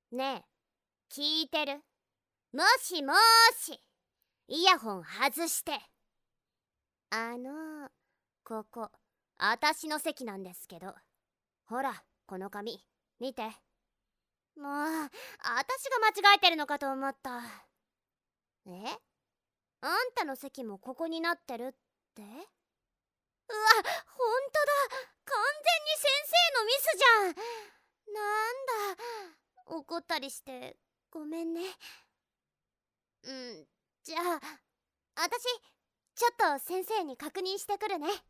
ねえ、聞いてる？もしもーし、イヤホン外して。ここあたしの席なんですけど、ほらこの紙見て。もうあたしが間違えてるのかと思った。え、あんたの席もここになってるって？うわ、ほんとだ、完全に先生のミスじゃん。なんだ、怒ったりしてごめんね。じゃああたしちょっと先生に確認してくるね。